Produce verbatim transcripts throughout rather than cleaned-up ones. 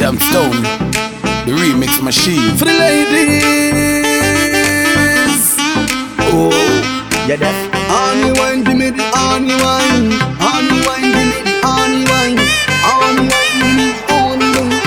Jamstone, the remix machine. For the ladies. Oh, yeah, that. Honey wine, give me the honey wine. Honey wine, give me the honey wine. Honey wine, give me the honey wine.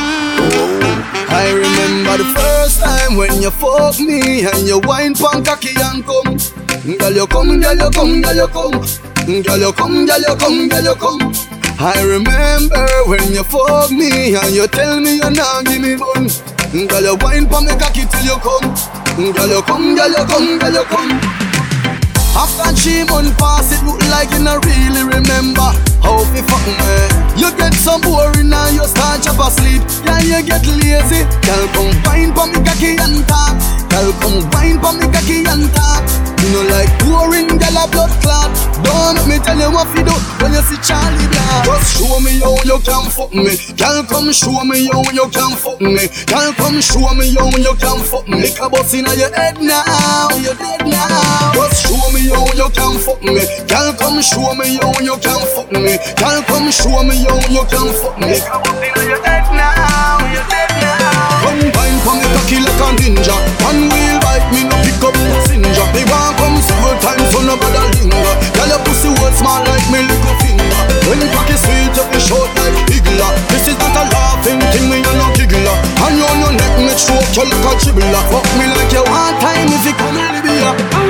Oh, I remember the first time when you fuck me and you wine pon cocky and come. Girl, you come, girl, you come, girl, you come. Girl, you come, girl, you come, girl, you come. I remember when you fuck me and you tell me you not give me bun. Girl, you wine pon me cocky till you come. Girl, you come, girl, you come, girl, you come. After three months pass, it look like you not really remember how fi fuck me. You get some boring and you start chop asleep. Yeah, you get lazy. Girl, come wine pon me cocky and talk. Girl, come wine pon me cocky and talk. You know like boring, girl a blood clot. Don't make me tell you what fi do when you see Charlie Black. Just show me how you can fuck me. Girl, come show me how you can fuck me. Girl, come show me how you can fuck me. Lick a bus inna your head now, you dead now. Just show me how you can fuck me. Girl, come show me how you can fuck me. Girl, come show me how you can fuck me. Lick a bus inna your head now, you dead now. Come wine for me cocky like a ninja. One wheel bike me no pick up passenger. Me want come several times so no bother linger. Girl, your pussy was small like me little finger. When you cocky sweet you be short like Higgler. This is not a laughing thing, me you no giggler. And you on your neck me choke you like a dribbler. Fuck me like you want time if you come in Libya.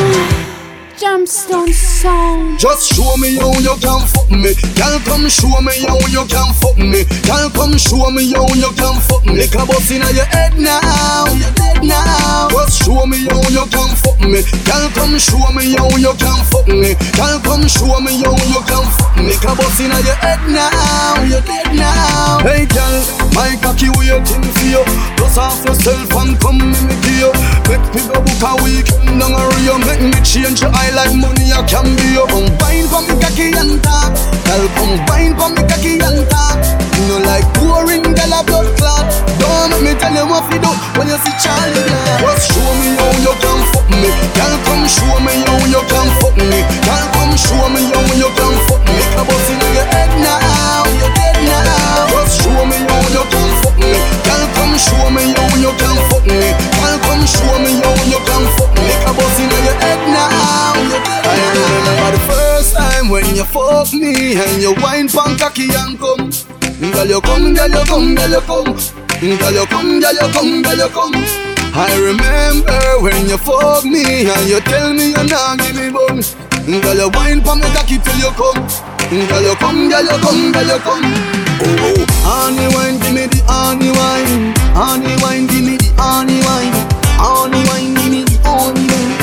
Jamstone song. Just show me how you can fuck me. Girl, come show me how you can fuck me. Girl, come show me how you can fuck me. Lick a bus inna your head now, you dead now. Just show me how you can fuck me. Girl, come show me how you can fuck me. Girl, come show me how you can fuck me. Lick a bus inna your head now, you dead now. Hey girl, my cocky waiting for you. Dust off yourself and come me me give you. Make me go book a weekend down a Rio. Make me change your eye like money I can be you. Come wine for me cocky and talk. Girl, come wine for me cocky and talk. You know like boring girl a blood clot. Don't make me tell you what fi do when you see Charlie Black. Just show me how you can fuck me. Girl, come show me how you can fuck me. Girl, come show me how you can fuck me. Make a bus inna your head now, you dead now. Just show me how you can fuck me. Girl, come show me how you can fuck me. Girl, come show me how you can fuck me. Make a bus inna your head now, you dead now. I remember the first time when you fuck me and you wine pon cocky and come. Girl, you come, girl, you come, girl, you come. Girl, you come, girl, you come, girl, you come. I remember when you fuck me and you tell me you not give me bun. Girl, you wine pon me cocky till you come. Girl, you come, girl, you come, girl, you come. Oh, oh. Honey wine, give me the honey wine. Honey wine, give me the honey wine. Honey wine, give me the honey wine.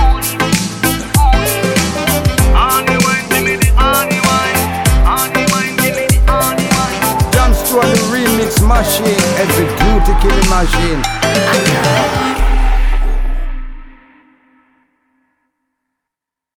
Honey wine, give me the honey wine. Honey wine, give me the honey wine. Jamstone the remix machine, every duty killing machine.